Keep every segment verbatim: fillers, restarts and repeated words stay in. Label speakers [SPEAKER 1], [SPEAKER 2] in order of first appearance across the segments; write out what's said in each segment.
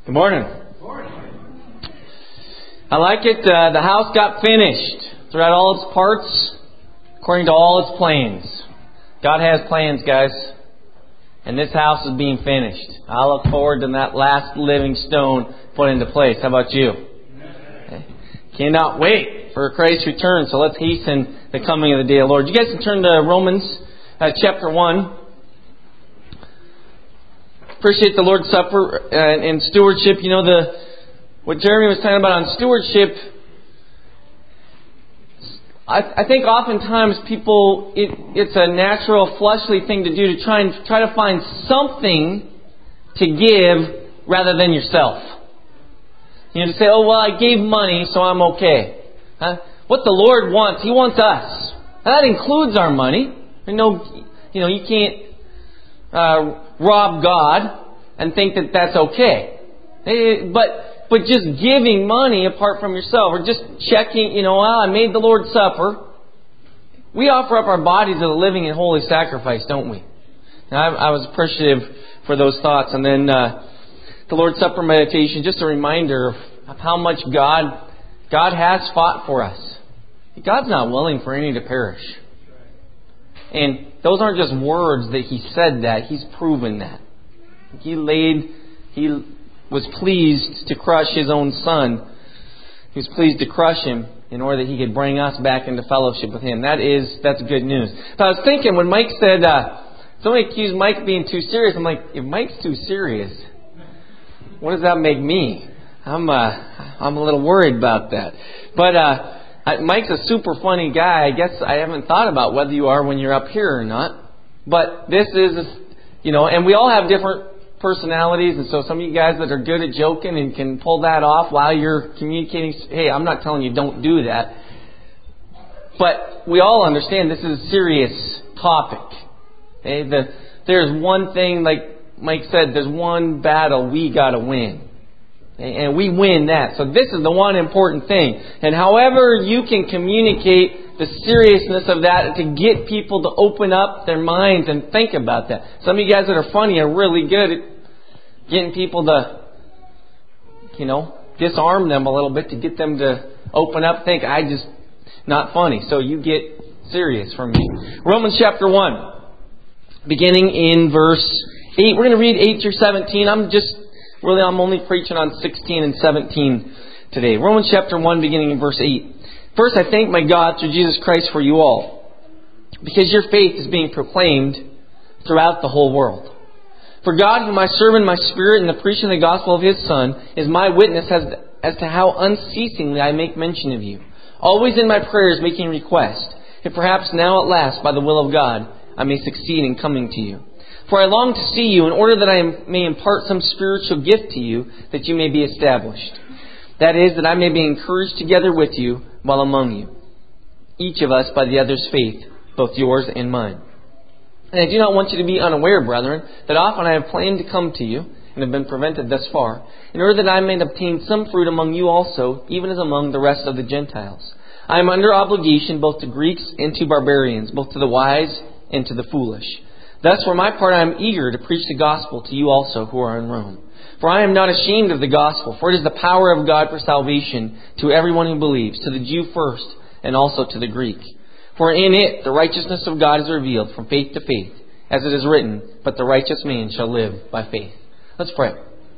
[SPEAKER 1] Good morning. I like it. Uh, the house got finished throughout all its parts, according to all its plans. God has plans, guys. And this house is being finished. I look forward to that last living stone put into place. How about you? Okay. Cannot wait for Christ's return. So let's hasten the coming of the day of the Lord. You guys can turn to Romans uh, chapter one. Appreciate the Lord's Supper and, and stewardship. You know, the what Jeremy was talking about on stewardship, I, I think oftentimes people, it, it's a natural fleshly thing to do to try and try to find something to give rather than yourself. You know, to say, oh, well, I gave money, so I'm okay. Huh? What the Lord wants, He wants us. And that includes our money. You know, you know, you can't uh, rob God and think that that's okay. But but just giving money apart from yourself, or just checking, you know, well, I made the Lord's Supper. We offer up our bodies as a living and holy sacrifice, don't we? Now, I, I was appreciative for those thoughts. And then uh, the Lord's Supper meditation, just a reminder of, of how much God God has fought for us. God's not willing for any to perish. And those aren't just words that He said that. He's proven that. He laid, He was pleased to crush His own Son. He was pleased to crush Him in order that He could bring us back into fellowship with Him. That is, that's good news. But I was thinking when Mike said, uh, somebody accused Mike of being too serious. I'm like, if Mike's too serious, what does that make me? I'm, uh, I'm a little worried about that. But, uh, Mike's a super funny guy. I guess I haven't thought about whether you are when you're up here or not. But this is, you know, and we all have different personalities. And so some of you guys that are good at joking and can pull that off while you're communicating. Hey, I'm not telling you don't do that. But we all understand this is a serious topic. Okay? The, there's one thing, like Mike said, there's one battle we got to win. And we win that. So this is the one important thing. And however you can communicate the seriousness of that to get people to open up their minds and think about that. Some of you guys that are funny are really good at getting people to, you know, disarm them a little bit to get them to open up, think, I just, not funny. So you get serious from me. Romans chapter one, beginning in verse eight. We're going to read eight through seventeen. I'm just... Really, I'm only preaching on sixteen and seventeen today. Romans chapter one, beginning in verse eight. First, I thank my God through Jesus Christ for you all, because your faith is being proclaimed throughout the whole world. For God, whom I serve in my spirit in the preaching of the gospel of His Son, is my witness as, as to how unceasingly I make mention of you, always in my prayers making request, if perhaps now at last, by the will of God, I may succeed in coming to you. For I long to see you in order that I may impart some spiritual gift to you, that you may be established. That is, that I may be encouraged together with you while among you, each of us by the other's faith, both yours and mine. And I do not want you to be unaware, brethren, that often I have planned to come to you, and have been prevented thus far, in order that I may obtain some fruit among you also, even as among the rest of the Gentiles. I am under obligation both to Greeks and to barbarians, both to the wise and to the foolish. Thus, for my part, I am eager to preach the gospel to you also who are in Rome. For I am not ashamed of the gospel, for it is the power of God for salvation to everyone who believes, to the Jew first, and also to the Greek. For in it the righteousness of God is revealed from faith to faith, as it is written, but the righteous man shall live by faith. Let's pray.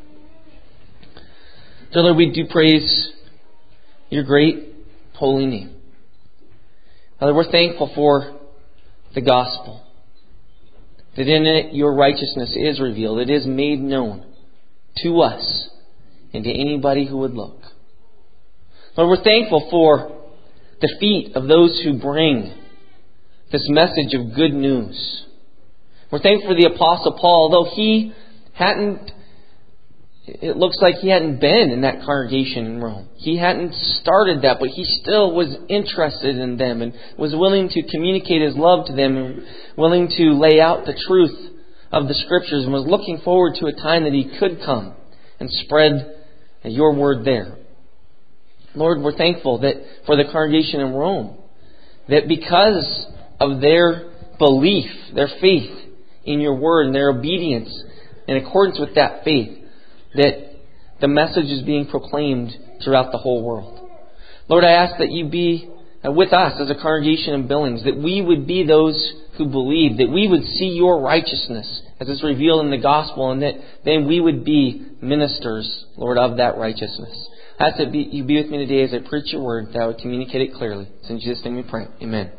[SPEAKER 1] Dear Lord, we do praise your great holy name. Father, we're thankful for the gospel. That in it your righteousness is revealed. It is made known to us and to anybody who would look. Lord, we're thankful for the feet of those who bring this message of good news. We're thankful for the Apostle Paul, although he hadn't, it looks like he hadn't been in that congregation in Rome. He hadn't started that, but he still was interested in them and was willing to communicate his love to them and willing to lay out the truth of the Scriptures and was looking forward to a time that he could come and spread your word there. Lord, we're thankful that for the congregation in Rome, that because of their belief, their faith in your word and their obedience in accordance with that faith, that the message is being proclaimed throughout the whole world. Lord, I ask that you be with us as a congregation in Billings, that we would be those who believe, that we would see your righteousness as it's revealed in the gospel, and that then we would be ministers, Lord, of that righteousness. I ask that you be with me today as I preach your word, that I would communicate it clearly. It's in Jesus' name we pray. Amen.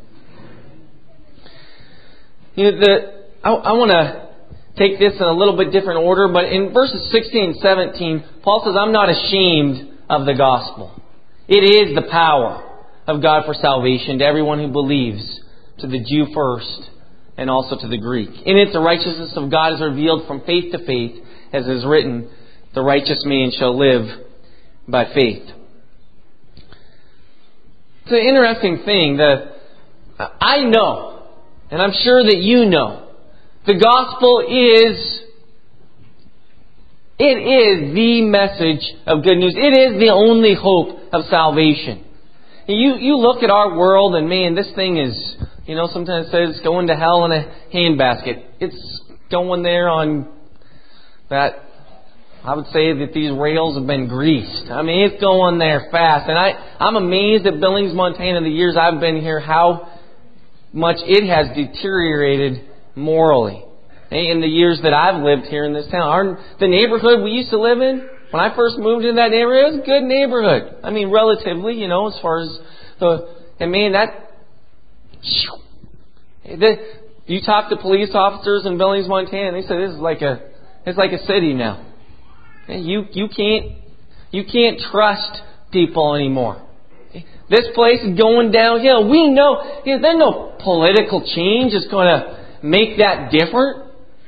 [SPEAKER 1] You know, the I, I want to take this in a little bit different order, but in verses sixteen and seventeen, Paul says, I'm not ashamed of the gospel. It is the power of God for salvation to everyone who believes, to the Jew first, and also to the Greek. In it, the righteousness of God is revealed from faith to faith, as is written, the righteous man shall live by faith. It's an interesting thing. The, I know, and I'm sure that you know, the gospel is, it is the message of good news. It is the only hope of salvation. You you look at our world and man, this thing is, you know, sometimes it says going to hell in a handbasket. It's going there on that, I would say that these rails have been greased. I mean, it's going there fast. And I, I'm amazed at Billings, Montana, the years I've been here, how much it has deteriorated morally. In the years that I've lived here in this town. Our, the neighborhood we used to live in, when I first moved into that neighborhood, it was a good neighborhood. I mean, relatively, you know, as far as the... And man, that... The, you talk to police officers in Billings, Montana, and they say this is like a... It's like a city now. You you can't you can't trust people anymore. This place is going downhill. We know there's no political change that's going to make that different.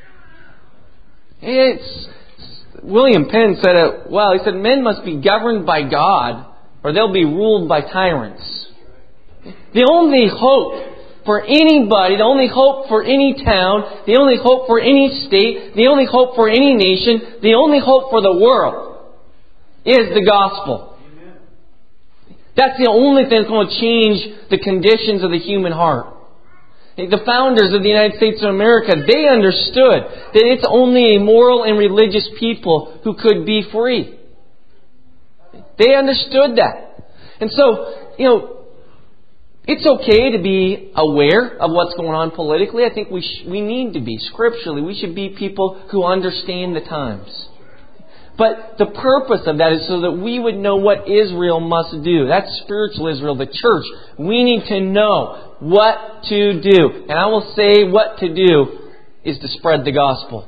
[SPEAKER 1] It's William Penn said it well. He said, men must be governed by God or they'll be ruled by tyrants. The only hope for anybody, the only hope for any town, the only hope for any state, the only hope for any nation, the only hope for the world is the gospel. That's the only thing that's going to change the conditions of the human heart. The founders of the United States of America, they understood that it's only a moral and religious people who could be free. They understood that. And so, you know, it's okay to be aware of what's going on politically. I think we sh- we need to be, scripturally. We should be people who understand the times. But the purpose of that is so that we would know what Israel must do. That's spiritual Israel, the church. We need to know what to do. And I will say what to do is to spread the gospel.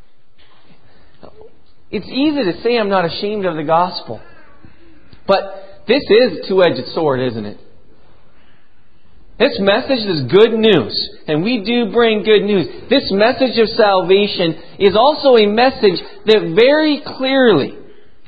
[SPEAKER 1] It's easy to say I'm not ashamed of the gospel. But this is a two-edged sword, isn't it? This message is good news, and we do bring good news. This message of salvation is also a message that very clearly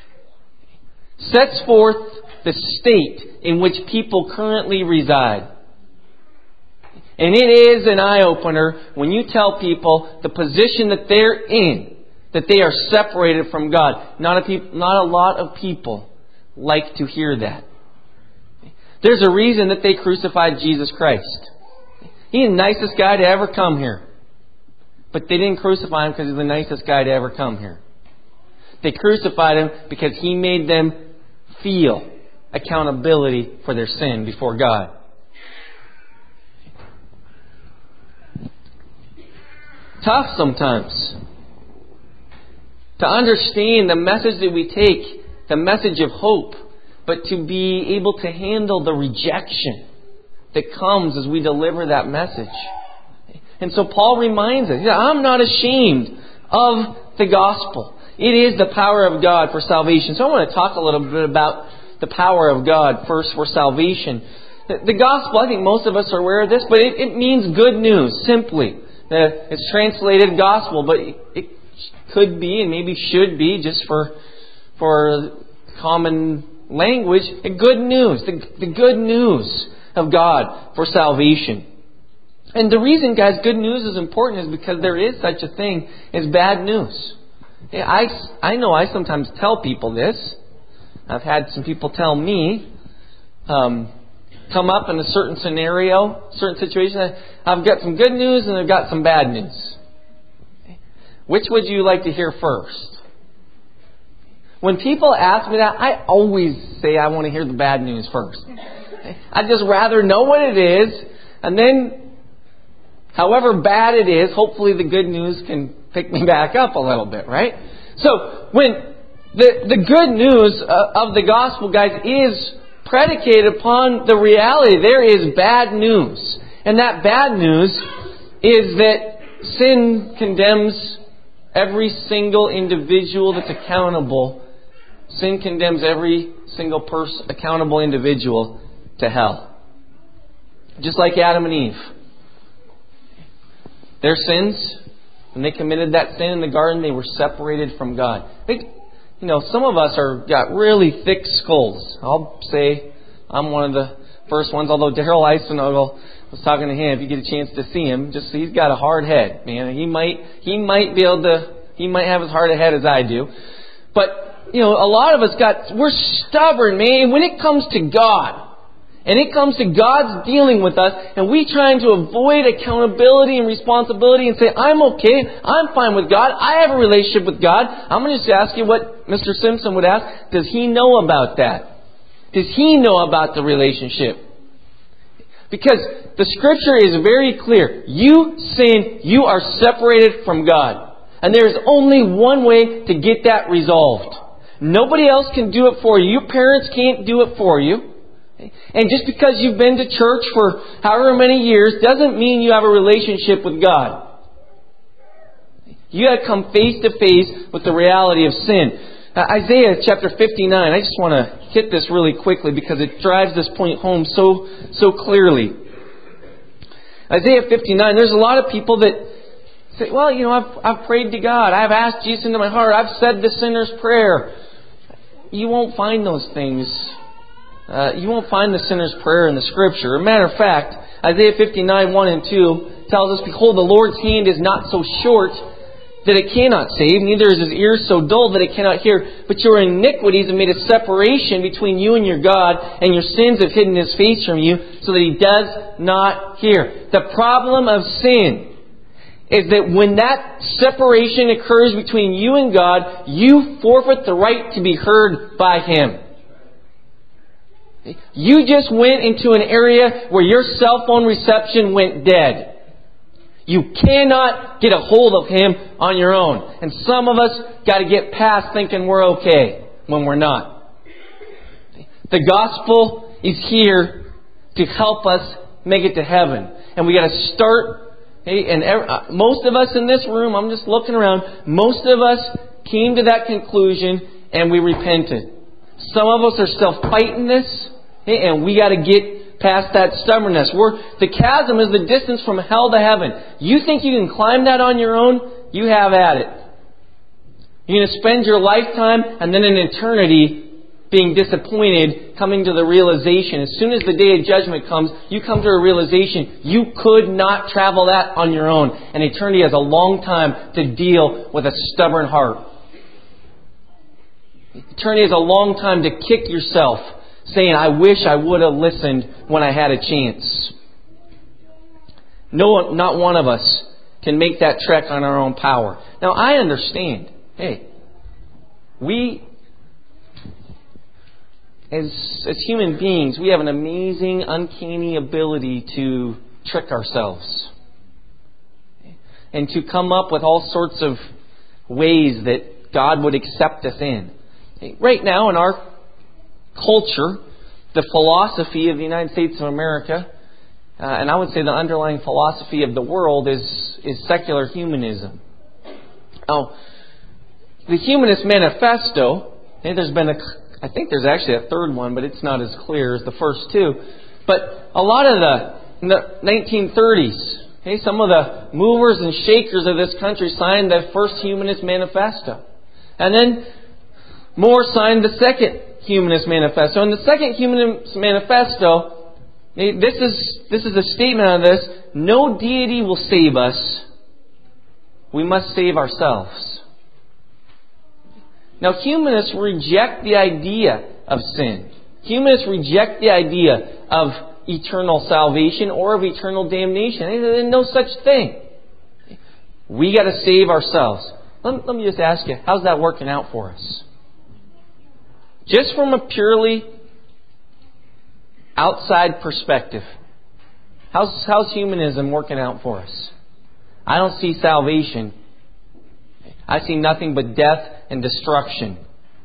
[SPEAKER 1] sets forth the state in which people currently reside. And it is an eye-opener when you tell people the position that they're in, that they are separated from God. Not a, peop- not a lot of people like to hear that. There's a reason that they crucified Jesus Christ. He's the nicest guy to ever come here. But they didn't crucify Him because He's the nicest guy to ever come here. They crucified Him because He made them feel accountability for their sin before God. Tough sometimes to understand the message that we take, the message of hope, but to be able to handle the rejection that comes as we deliver that message. And so Paul reminds us, I'm not ashamed of the gospel. It is the power of God for salvation. So I want to talk a little bit about the power of God first for salvation. The gospel, I think most of us are aware of this, but it, it means good news, simply. It's translated gospel, but it could be and maybe should be, just for for common language, the good news, the, the good news of God for salvation. And the reason, guys, good news is important is because there is such a thing as bad news. I, I know I sometimes tell people this. I've had some people tell me, um, come up in a certain scenario, certain situation, I've got some good news and I've got some bad news. Which would you like to hear first? When people ask me that, I always say I want to hear the bad news first. I'd just rather know what it is, and then, however bad it is, hopefully the good news can pick me back up a little bit, right? So, when the, the good news of the gospel, guys, is predicated upon the reality there is bad news. And that bad news is that sin condemns every single individual that's accountable. Sin condemns every single person, accountable individual, to hell. Just like Adam and Eve. Their sins, when they committed that sin in the garden, they were separated from God. They, you know, some of us are got really thick skulls. I'll say I'm one of the first ones, although Daryl Eisenogel, was talking to him, if you get a chance to see him, just he's got a hard head, man. He might he might be able to he might have as hard a head as I do. But, you know, a lot of us got we're stubborn, man. When it comes to God, and it comes to God's dealing with us, and we trying to avoid accountability and responsibility and say, I'm okay, I'm fine with God, I have a relationship with God. I'm going to just ask you what Mister Simpson would ask. Does he know about that? Does he know about the relationship? Because the Scripture is very clear. You sin, you are separated from God. And there is only one way to get that resolved. Nobody else can do it for you. Your parents can't do it for you. And just because you've been to church for however many years doesn't mean you have a relationship with God. You got to come face to face with the reality of sin. Uh, Isaiah chapter fifty-nine. I just want to hit this really quickly because it drives this point home so so clearly. Isaiah fifty-nine. There's a lot of people that say, "Well, you know, I've I've prayed to God. I've asked Jesus into my heart. I've said the sinner's prayer." You won't find those things. Uh, you won't find the sinner's prayer in the Scripture. As a matter of fact, Isaiah fifty-nine, one and two tells us, "Behold, the Lord's hand is not so short that it cannot save, neither is His ear so dull that it cannot hear. But your iniquities have made a separation between you and your God, and your sins have hidden His face from you, so that He does not hear." The problem of sin is that when that separation occurs between you and God, you forfeit the right to be heard by Him. You just went into an area where your cell phone reception went dead. You cannot get a hold of Him on your own. And some of us got to get past thinking we're okay when we're not. The gospel is here to help us make it to heaven. And we got to start. Hey, and every, uh, most of us in this room, I'm just looking around, most of us came to that conclusion and we repented. Some of us are still fighting this. Hey, and we got to get past that stubbornness. We're, the chasm is the distance from hell to heaven. You think you can climb that on your own? You have at it. You're going to spend your lifetime and then an eternity being disappointed, coming to the realization. As soon as the day of judgment comes, you come to a realization you could not travel that on your own. And eternity has a long time to deal with a stubborn heart. Eternity has a long time to kick yourself, saying, I wish I would have listened when I had a chance. No, not one of us can make that trek on our own power. Now, I understand. Hey, we, as, as human beings, we have an amazing, uncanny ability to trick ourselves. And to come up with all sorts of ways that God would accept us in. Right now in our culture, the philosophy of the United States of America, uh, and I would say the underlying philosophy of the world is, is secular humanism. Now, the Humanist Manifesto, okay, there's been a, I think there's actually a third one, but it's not as clear as the first two. But a lot of the, in the nineteen thirties, okay, some of the movers and shakers of this country signed the first Humanist Manifesto. And then more signed the second Humanist Manifesto. And the second Humanist Manifesto, this is, this is a statement on this. No deity will save us. We must save ourselves. Now, humanists reject the idea of sin. Humanists reject the idea of eternal salvation or of eternal damnation. There's no such thing. We got to save ourselves. Let, let me just ask you, how's that working out for us? Just from a purely outside perspective, how's, how's humanism working out for us? I don't see salvation. I see nothing but death and destruction.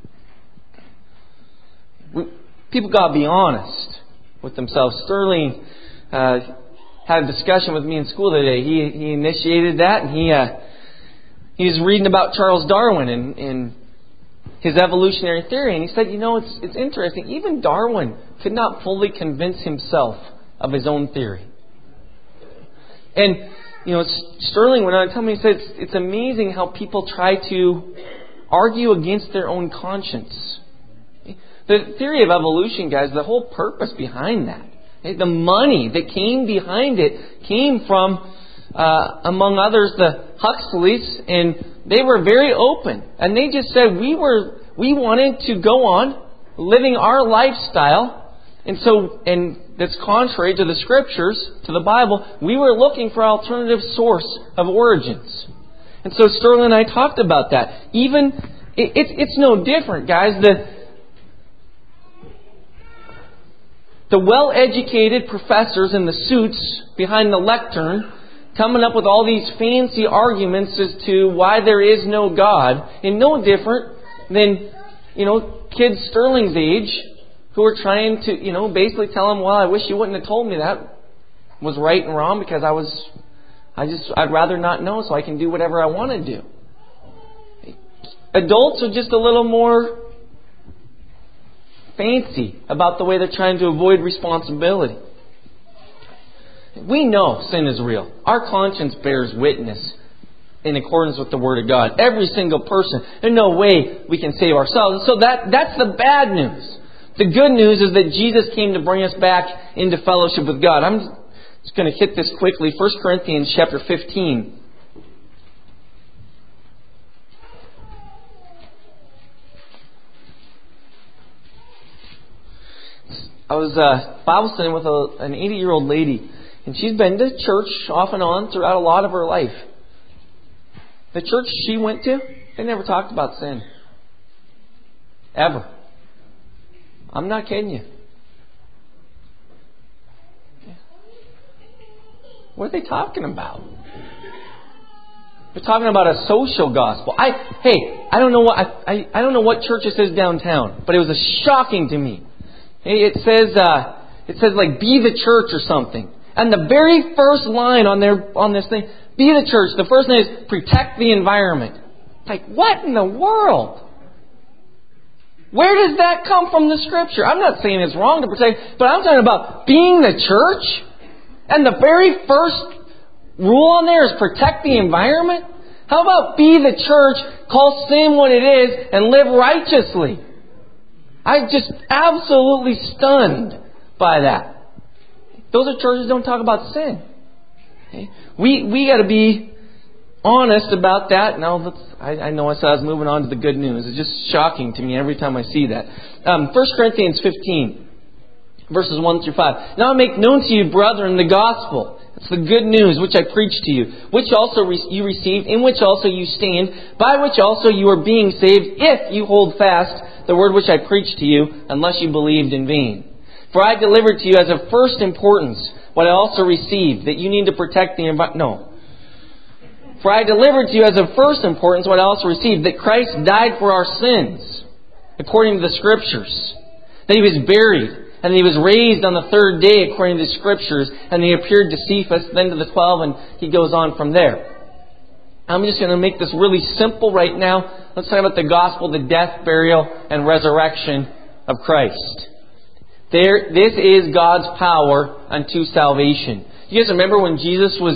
[SPEAKER 1] We, people got to be honest with themselves. Sterling uh, had a discussion with me in school today. He he initiated that, and he uh, he was reading about Charles Darwin and, and his evolutionary theory, and he said, you know, it's it's interesting. Even Darwin could not fully convince himself of his own theory. And you know, Sterling went on to tell me, he said, it's, it's amazing how people try to argue against their own conscience. The theory of evolution, guys, the whole purpose behind that, the money that came behind it came from, uh, among others, the Huxleys, and they were very open. And they just said, we were, we wanted to go on living our lifestyle. And so, and that's contrary to the Scriptures, to the Bible. We were looking for an alternative source of origins. And so Sterling and I talked about that. Even, it, it's, it's no different, guys. The, the well-educated professors in the suits behind the lectern coming up with all these fancy arguments as to why there is no God, and no different than, you know, kids Sterling's age who are trying to, you know, basically tell him, well, I wish you wouldn't have told me that was right and wrong because I was, I just, I'd rather not know so I can do whatever I want to do. Adults are just a little more fancy about the way they're trying to avoid responsibility. We know sin is real. Our conscience bears witness in accordance with the Word of God. Every single person. There's no way we can save ourselves. So that that's the bad news. The good news is that Jesus came to bring us back into fellowship with God. I'm just going to hit this quickly. First Corinthians chapter fifteen. I was uh, Bible studying with a, an eighty-year-old lady, and she's been to church off and on throughout a lot of her life. The church she went to, they never talked about sin. Ever. I'm not kidding you. What are they talking about? They're talking about a social gospel. I hey, I don't know what I, I, I don't know what church it says downtown, but it was a shocking to me. Hey, it says uh, it says like be the church or something, and the very first line on their on this thing, be the church. The first line is protect the environment. Like what in the world? Where does that come from the Scripture? I'm not saying it's wrong to protect, but I'm talking about being the church. And the very first rule on there is protect the environment. How about be the church, call sin what it is, and live righteously? I'm just absolutely stunned by that. Those are churches that don't talk about sin. Okay? We we got to be honest about that. Now, let's, I, I know I said I was moving on to the good news. It's just shocking to me every time I see that. Um, First Corinthians fifteen, verses one through five. Now I make known to you, brethren, the gospel. It's the good news which I preached to you, which also re- you received, in which also you stand, by which also you are being saved, if you hold fast the word which I preached to you, unless you believed in vain. For I delivered to you as of first importance what I also received, that you need to protect the environment. No. For I delivered to you as of first importance what I also received, that Christ died for our sins, according to the Scriptures. That He was buried, and He was raised on the third day, according to the Scriptures. And He appeared to Cephas, then to the twelve, and He goes on from there. I'm just going to make this really simple right now. Let's talk about the gospel, the death, burial, and resurrection of Christ. There, this is God's power unto salvation. You guys remember when Jesus was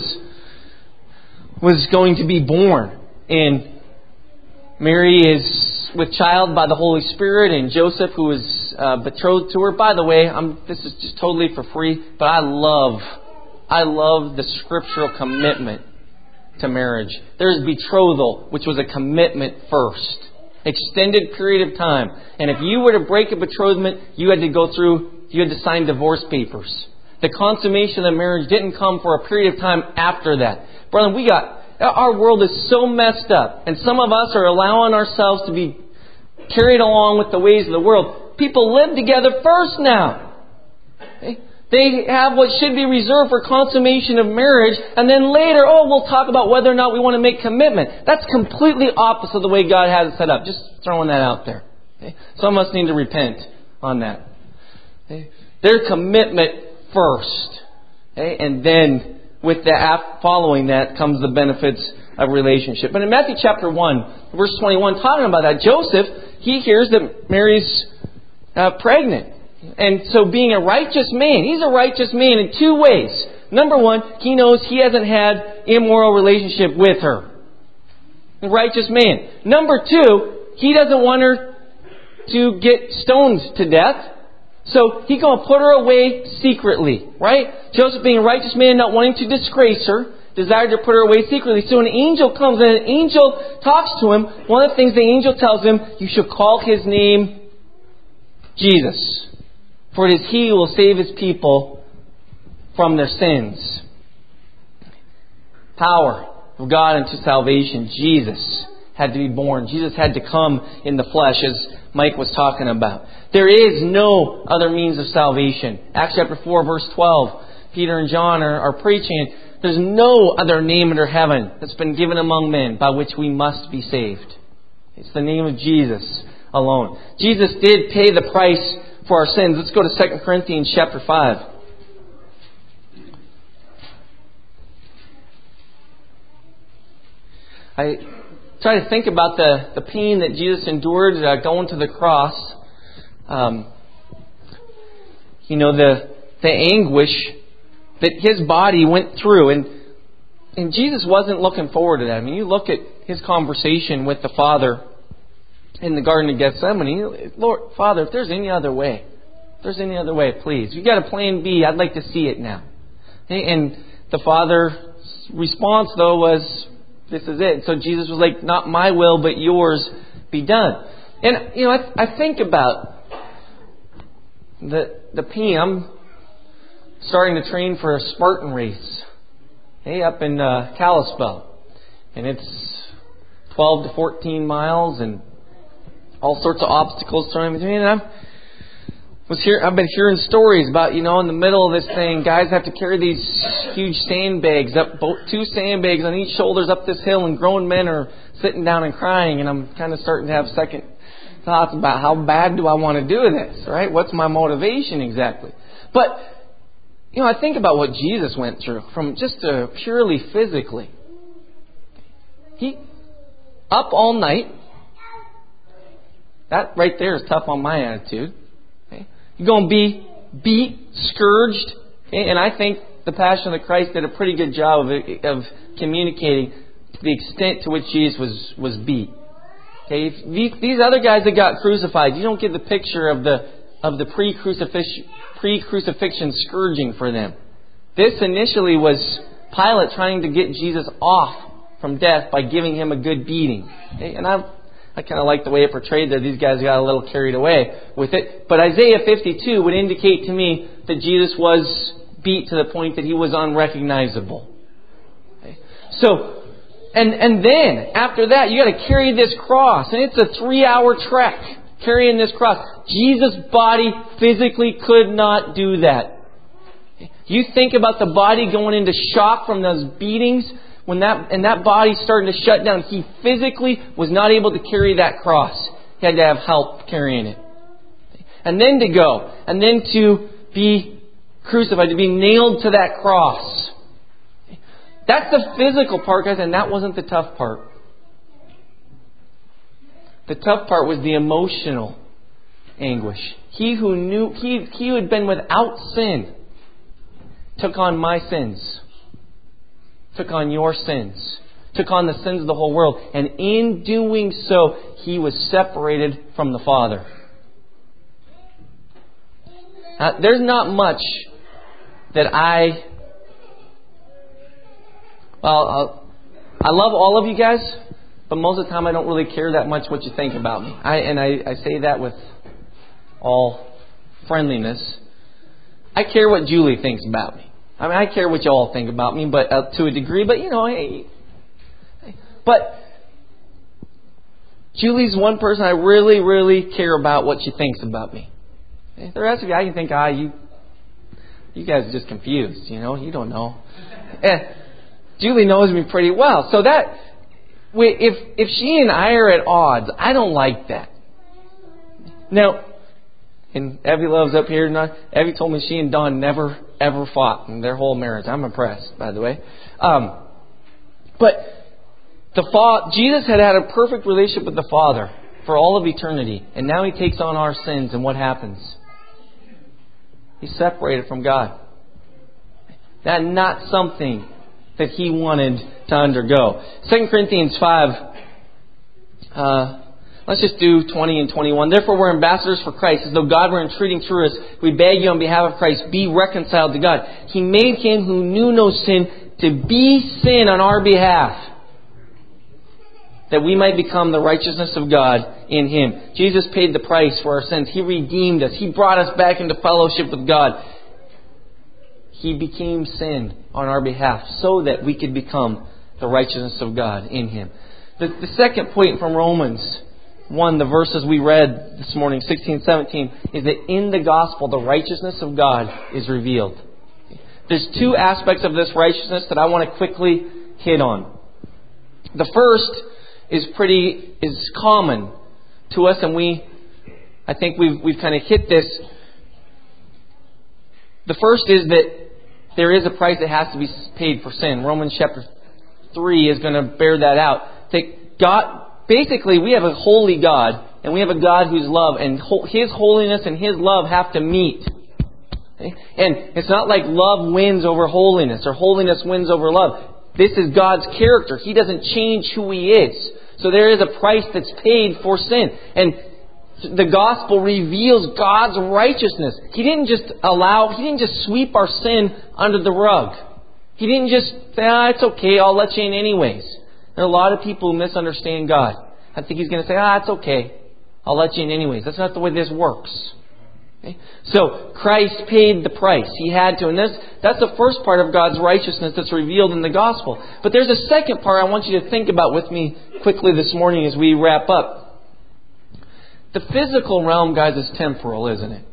[SPEAKER 1] was going to be born, and Mary is with child by the Holy Spirit, and Joseph, who is uh, betrothed to her. By the way, I'm, this is just totally for free, but I love, I love the scriptural commitment to marriage. There's betrothal, which was a commitment first. Extended period of time. And if you were to break a betrothment, you had to go through, you had to sign divorce papers. The consummation of the marriage didn't come for a period of time after that. Brother, we got, our world is so messed up. And some of us are allowing ourselves to be carried along with the ways of the world. People live together first now. Okay? They have what should be reserved for consummation of marriage, and then later, oh, we'll talk about whether or not we want to make commitment. That's completely opposite of the way God has it set up. Just throwing that out there. Okay? Some of us need to repent on that. Okay? Their commitment first. Okay? And then, with the following that, comes the benefits of relationship. But in Matthew chapter one, verse twenty-one, talking about that, Joseph, he hears that Mary's uh, pregnant. And so being a righteous man, he's a righteous man in two ways. Number one, he knows he hasn't had immoral relationship with her. A righteous man. Number two, he doesn't want her to get stoned to death. So he's going to put her away secretly. Right? Joseph being a righteous man, not wanting to disgrace her, desired to put her away secretly. So an angel comes and an angel talks to him. One of the things the angel tells him, you should call his name Jesus. For it is He who will save His people from their sins. Power of God unto salvation. Jesus had to be born. Jesus had to come in the flesh, as Mike was talking about. There is no other means of salvation. Acts chapter four, verse twelve. Peter and John are, are preaching. There's no other name under heaven that's been given among men by which we must be saved. It's the name of Jesus alone. Jesus did pay the price for our sins. Let's go to Second Corinthians chapter five. I try to think about the, the pain that Jesus endured uh, going to the cross. Um, you know, the the anguish that His body went through. And, and Jesus wasn't looking forward to that. I mean, you look at His conversation with the Father in the Garden of Gethsemane. Lord, Father, if there's any other way, if there's any other way, please. If you got a plan B, I'd like to see it now. And the Father's response, though, was, this is it. So Jesus was like, not my will, but yours be done. And, you know, I, I think about the the pain. I'm starting to train for a Spartan race. Hey, up in uh, Kalispell. And it's twelve to fourteen miles and all sorts of obstacles thrown in between. And I was here. I've been hearing stories about, you know, in the middle of this thing, guys have to carry these huge sandbags up, both, two sandbags on each shoulders up this hill, and grown men are sitting down and crying. And I'm kind of starting to have second thoughts about how bad do I want to do this, right? What's my motivation exactly? But, you know, I think about what Jesus went through from just uh, purely physically. He up all night. That right there is tough on my attitude. Okay? You're going to be beat, scourged. Okay? And I think the Passion of the Christ did a pretty good job of, of communicating the extent to which Jesus was, was beat. Okay? If these, these other guys that got crucified, you don't get the picture of the of the pre-crucifixion, pre-crucifixion scourging for them. This initially was Pilate trying to get Jesus off from death by giving him a good beating. Okay? And I I kind of like the way it portrayed that these guys got a little carried away with it. But Isaiah fifty-two would indicate to me that Jesus was beat to the point that He was unrecognizable. Okay? So, and and then, after that, you got to carry this cross. And it's a three-hour trek, carrying this cross. Jesus' body physically could not do that. You think about the body going into shock from those beatings. When that and that body starting to shut down, He physically was not able to carry that cross. He had to have help carrying it. And then to go. And then to be crucified. To be nailed to that cross. That's the physical part, guys. And that wasn't the tough part. The tough part was the emotional anguish. He who knew, He, he who had been without sin, took on my sins. Took on your sins. Took on the sins of the whole world. And in doing so, He was separated from the Father. Now, there's not much that I... Well, uh, I love all of you guys, but most of the time I don't really care that much what you think about me. I, and I, I say that with all friendliness. I care what Julie thinks about me. I mean, I care what you all think about me, but uh, to a degree. But, you know, hey, but Julie's one person I really, really care about what she thinks about me. The rest of you, I can think, ah, you, you guys are just confused, you know, you don't know. Eh, Julie knows me pretty well. So that, if, if she and I are at odds, I don't like that. Now, and Evie loves up here. Evie told me she and Don never, ever fought in their whole marriage. I'm impressed, by the way. Um, but the fa- Jesus had had a perfect relationship with the Father for all of eternity. And now He takes on our sins, and what happens? He's separated from God. That's not something that He wanted to undergo. Second Corinthians five, uh, let's just do twenty and twenty-one. Therefore we're ambassadors for Christ, as though God were entreating through us. We beg you on behalf of Christ, be reconciled to God. He made Him who knew no sin to be sin on our behalf, that we might become the righteousness of God in Him. Jesus paid the price for our sins. He redeemed us. He brought us back into fellowship with God. He became sin on our behalf so that we could become the righteousness of God in Him. The, the second point from Romans one, the verses we read this morning, sixteen, seventeen, is that in the gospel, the righteousness of God is revealed. There's two aspects of this righteousness that I want to quickly hit on. The first is pretty, is common to us, and we, I think we've, we've kind of hit this. The first is that there is a price that has to be paid for sin. Romans chapter three is going to bear that out. That God, basically, we have a holy God, and we have a God who's love, and His holiness and His love have to meet. Okay? And it's not like love wins over holiness, or holiness wins over love. This is God's character. He doesn't change who He is. So there is a price that's paid for sin. And the gospel reveals God's righteousness. He didn't just allow, He didn't just sweep our sin under the rug. He didn't just say, ah, it's okay, I'll let you in anyways. There are a lot of people who misunderstand God. I think He's going to say, ah, it's okay, I'll let you in anyways. That's not the way this works. Okay? So, Christ paid the price. He had to. And this, that's the first part of God's righteousness that's revealed in the gospel. But there's a second part I want you to think about with me quickly this morning as we wrap up. The physical realm, guys, is temporal, isn't it?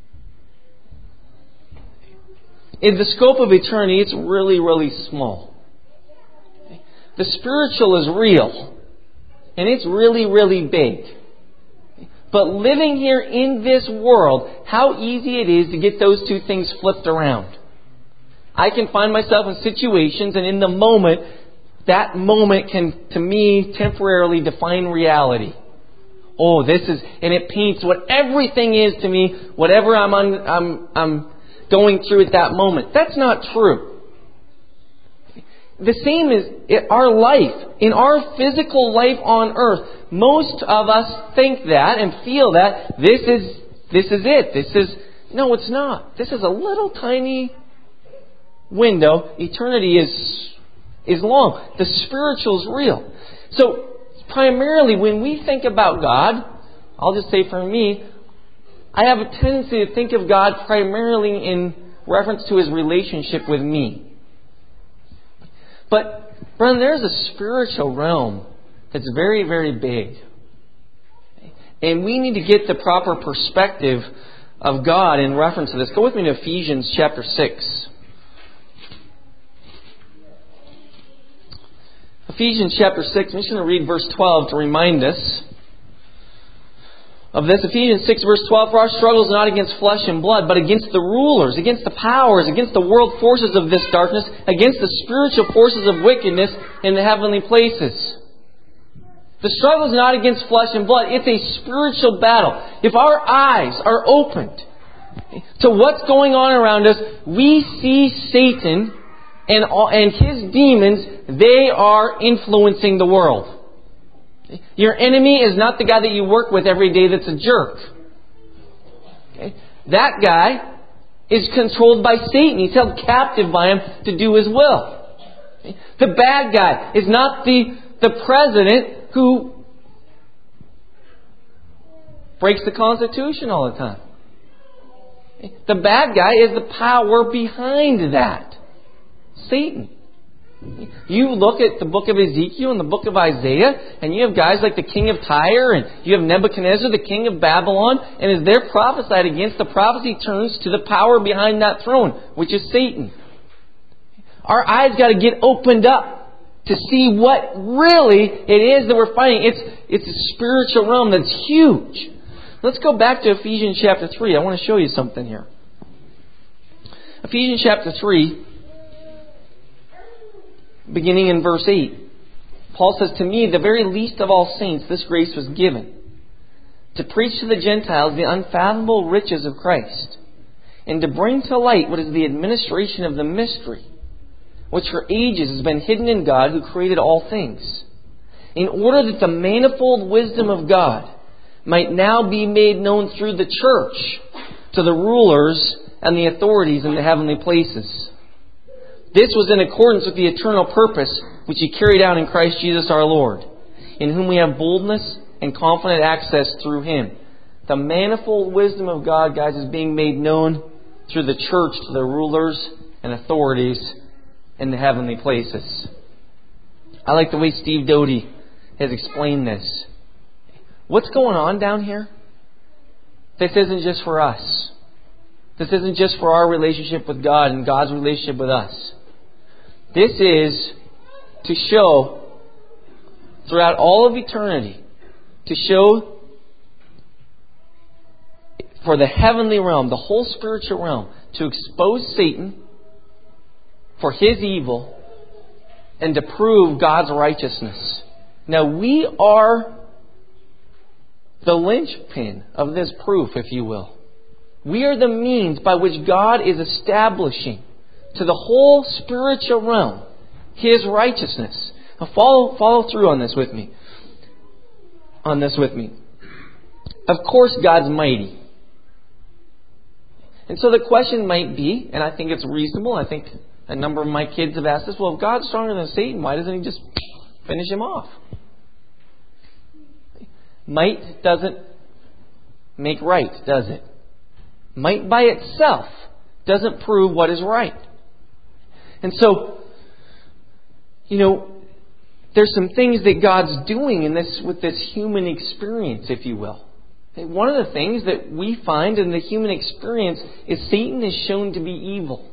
[SPEAKER 1] In the scope of eternity, it's really, really small. The spiritual is real. And it's really, really big. But living here in this world, how easy it is to get those two things flipped around. I can find myself in situations, and in the moment, that moment can, to me, temporarily define reality. Oh, this is, and it paints what everything is to me, whatever I'm, un, I'm, I'm going through at that moment. That's not true. The same is our life. In our physical life on earth, most of us think that and feel that this is, this is it. This is, no, it's not. This is a little tiny window. Eternity is, is long. The spiritual is real. So, primarily, when we think about God, I'll just say for me, I have a tendency to think of God primarily in reference to His relationship with me. But, brother, there's a spiritual realm that's very, very big. And we need to get the proper perspective of God in reference to this. Go with me to Ephesians chapter six. Ephesians chapter six, I'm just going to read verse twelve to remind us of this. Ephesians six verse twelve, for our struggle is not against flesh and blood, but against the rulers, against the powers, against the world forces of this darkness, against the spiritual forces of wickedness in the heavenly places. The struggle is not against flesh and blood. It's a spiritual battle. If our eyes are opened to what's going on around us, we see Satan and, and his demons. They are influencing the world. Your enemy is not the guy that you work with every day that's a jerk. Okay? That guy is controlled by Satan. He's held captive by him to do his will. Okay? The bad guy is not the, the president who breaks the Constitution all the time. Okay? The bad guy is the power behind that. Satan. You look at the book of Ezekiel and the book of Isaiah, and you have guys like the king of Tyre, and you have Nebuchadnezzar, the king of Babylon, and as they're prophesied against, the prophecy turns to the power behind that throne, which is Satan. Our eyes got to get opened up to see what really it is that we're fighting. It's, it's a spiritual realm that's huge. Let's go back to Ephesians chapter three. I want to show you something here. Ephesians chapter three, beginning in verse eight. Paul says, "To me, the very least of all saints, this grace was given, to preach to the Gentiles the unfathomable riches of Christ, and to bring to light what is the administration of the mystery, which for ages has been hidden in God who created all things, in order that the manifold wisdom of God might now be made known through the church to the rulers and the authorities in the heavenly places. This was in accordance with the eternal purpose which He carried out in Christ Jesus our Lord, in whom we have boldness and confident access through Him." The manifold wisdom of God, guys, is being made known through the church to the rulers and authorities in the heavenly places. I like the way Steve Doty has explained this. What's going on down here? This isn't just for us. This isn't just for our relationship with God and God's relationship with us. This is to show throughout all of eternity, to show for the heavenly realm, the whole spiritual realm, to expose Satan for his evil and to prove God's righteousness. Now, we are the linchpin of this proof, if you will. We are the means by which God is establishing to the whole spiritual realm His righteousness. Now follow, follow through on this with me. On this with me. Of course, God's mighty. And so the question might be, and I think it's reasonable, I think a number of my kids have asked this, well, if God's stronger than Satan, why doesn't He just finish him off? Might doesn't make right, does it? Might by itself doesn't prove what is right. And so, you know, there's some things that God's doing in this with this human experience, if you will. One of the things that we find in the human experience is Satan is shown to be evil.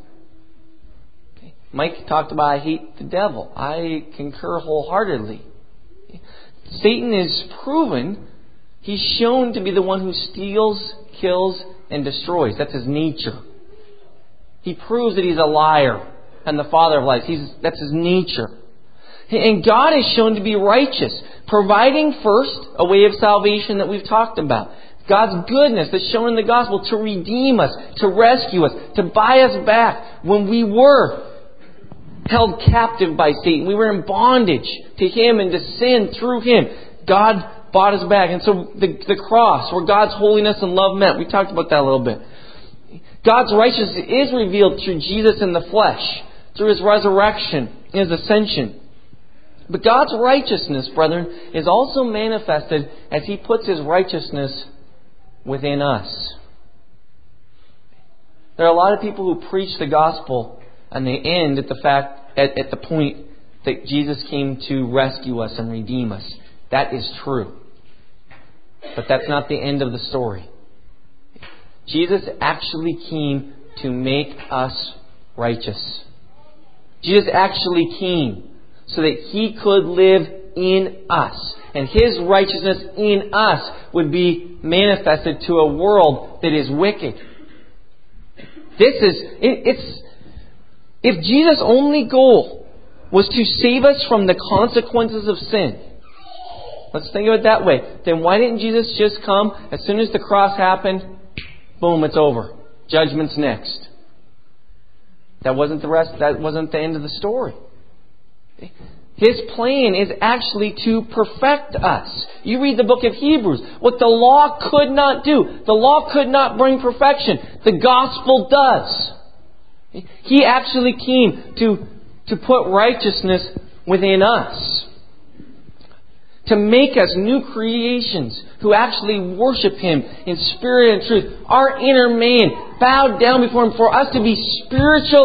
[SPEAKER 1] Mike talked about, I hate the devil. I concur wholeheartedly. Satan is proven, he's shown to be the one who steals, kills, and destroys. That's his nature. He proves that he's a liar and the father of lies. He's, that's his nature. And God is shown to be righteous, providing first a way of salvation that we've talked about. God's goodness that's shown in the gospel to redeem us, to rescue us, to buy us back when we were held captive by Satan. We were in bondage to him and to sin through him. God bought us back. And so the, the cross, where God's holiness and love met, we talked about that a little bit. God's righteousness is revealed through Jesus in the flesh, through His resurrection and His ascension. But God's righteousness, brethren, is also manifested as He puts His righteousness within us. There are a lot of people who preach the gospel and they end at the fact, at, at the point that Jesus came to rescue us and redeem us. That is true. But that's not the end of the story. Jesus actually came to make us righteous. Jesus actually came so that He could live in us. And His righteousness in us would be manifested to a world that is wicked. This is, it, it's, if Jesus' only goal was to save us from the consequences of sin, let's think of it that way, then why didn't Jesus just come as soon as the cross happened? Boom, it's over. Judgment's next. That wasn't the rest, that wasn't the end of the story. His plan is actually to perfect us. You read the book of Hebrews. What the law could not do. The law could not bring perfection. The gospel does. He actually came to, to put righteousness within us. To make us new creations who actually worship Him in spirit and truth. Our inner man bowed down before Him for us to be spiritual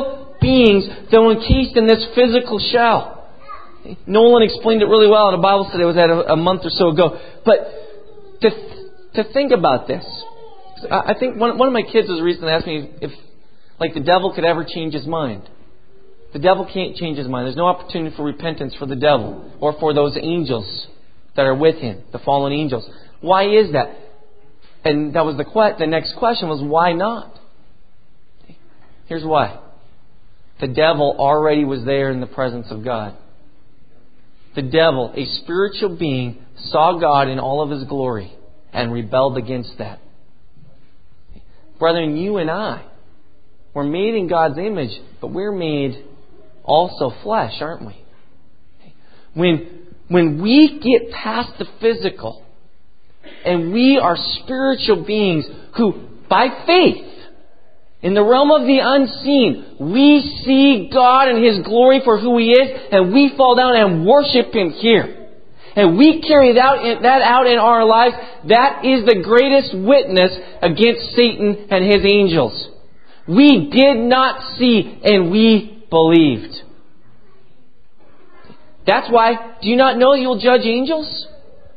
[SPEAKER 1] beings, though encased in this physical shell. Nolan explained it really well in a Bible study I was at a, a month or so ago. But to to think about this, I think one one of my kids was recently asked me if, like, the devil could ever change his mind. The devil can't change his mind. There's no opportunity for repentance for the devil or for those angels that are with him, the fallen angels. Why is that? And that was the que- the next question was, why not? Here's why. The devil already was there in the presence of God. The devil, a spiritual being, saw God in all of His glory and rebelled against that. Brethren, you and I, we're made in God's image, but we're made also flesh, aren't we? When, when we get past the physical and we are spiritual beings who, by faith, in the realm of the unseen, we see God and His glory for who He is, and we fall down and worship Him here. And we carry that, that out in our lives. That is the greatest witness against Satan and his angels. We did not see, and we believed. That's why, do you not know you will judge angels?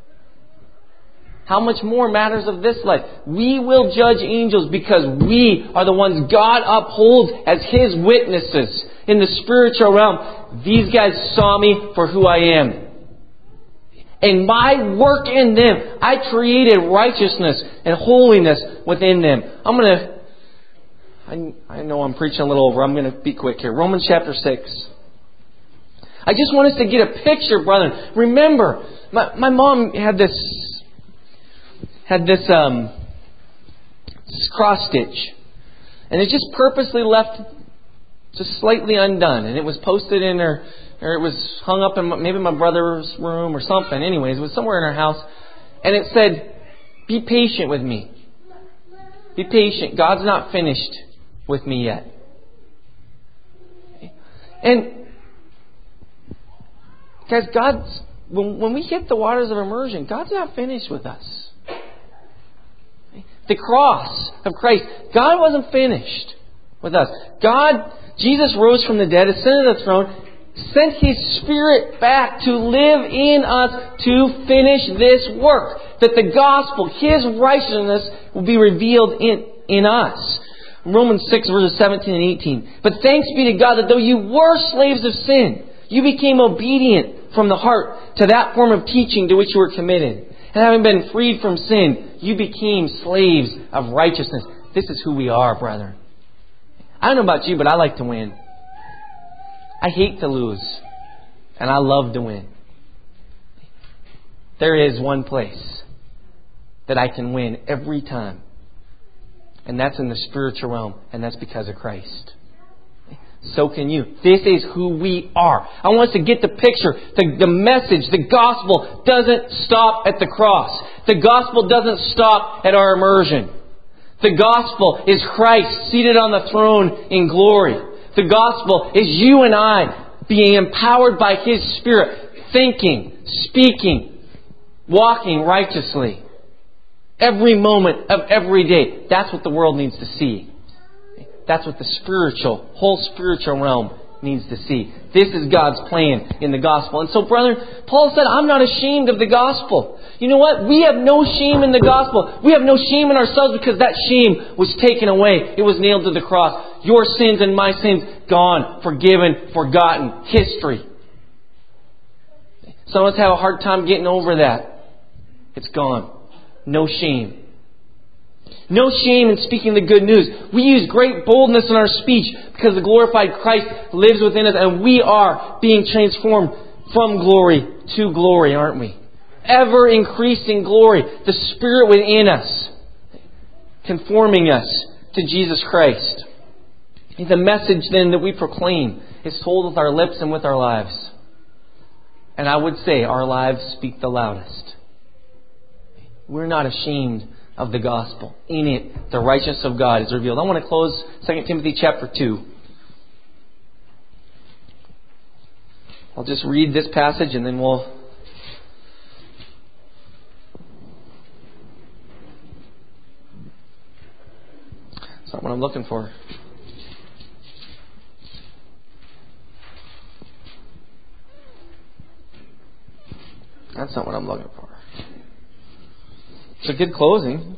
[SPEAKER 1] How much more matters of this life? We will judge angels because we are the ones God upholds as His witnesses in the spiritual realm. These guys saw me for who I am. And my work in them, I created righteousness and holiness within them. I'm going to, I, I know I'm preaching a little over. I'm going to be quick here. Romans chapter six. I just want us to get a picture, brethren. Remember, my, my mom had this, had this, um, this cross stitch. And it just purposely left just slightly undone. And it was posted in her, or it was hung up in maybe my brother's room or something. Anyways, it was somewhere in our house. And it said, be patient with me. Be patient. God's not finished with me yet. And guys, God's, when, when we hit the waters of immersion, God's not finished with us. The cross of Christ, God wasn't finished with us. God, Jesus rose from the dead, ascended to the throne, sent His Spirit back to live in us to finish this work. That the gospel, His righteousness, will be revealed in, in us. Romans six, verses seventeen and eighteen. But thanks be to God that though you were slaves of sin, you became obedient from the heart to that form of teaching to which you were committed. And having been freed from sin, you became slaves of righteousness. This is who we are, brethren. I don't know about you, but I like to win. I hate to lose. And I love to win. There is one place that I can win every time. And that's in the spiritual realm. And that's because of Christ. So can you. This is who we are. I want us to get the picture. The, the message, the gospel doesn't stop at the cross. The gospel doesn't stop at our immersion. The gospel is Christ seated on the throne in glory. The gospel is you and I being empowered by His Spirit, thinking, speaking, walking righteously. Every moment of every day. That's what the world needs to see. That's what the spiritual, whole spiritual realm needs to see. This is God's plan in the gospel. And so, brethren, Paul said, I'm not ashamed of the gospel. You know what? We have no shame in the gospel. We have no shame in ourselves because that shame was taken away. It was nailed to the cross. Your sins and my sins, gone, forgiven, forgotten. History. Some of us have a hard time getting over that. It's gone. No shame. No shame in speaking the good news. We use great boldness in our speech because the glorified Christ lives within us and we are being transformed from glory to glory, aren't we? Ever increasing glory. The Spirit within us conforming us to Jesus Christ. The message then that we proclaim is told with our lips and with our lives. And I would say our lives speak the loudest. We're not ashamed of the gospel. In it, the righteousness of God is revealed. I want to close Second Timothy chapter two. I'll just read this passage and then we'll... That's not what I'm looking for. That's not what I'm looking for. It's a good closing.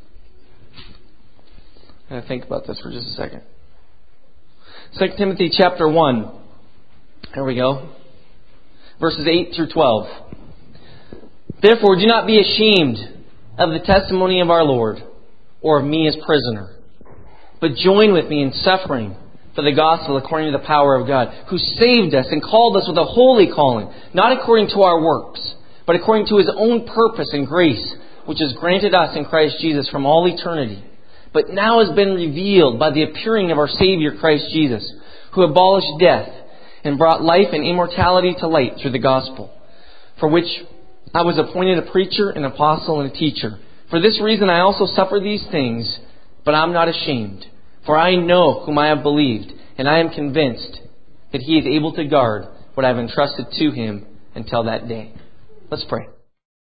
[SPEAKER 1] I'm going to think about this for just a second. Second Timothy chapter one. Here we go. Verses eight through twelve. Therefore, do not be ashamed of the testimony of our Lord, or of me as prisoner, but join with me in suffering for the gospel according to the power of God, who saved us and called us with a holy calling, not according to our works, but according to His own purpose and grace, which is granted us in Christ Jesus from all eternity, but now has been revealed by the appearing of our Savior Christ Jesus, who abolished death and brought life and immortality to light through the gospel, for which I was appointed a preacher, an apostle, and a teacher. For this reason I also suffer these things, but I am not ashamed. For I know whom I have believed, and I am convinced that He is able to guard what I have entrusted to Him until that day. Let's pray.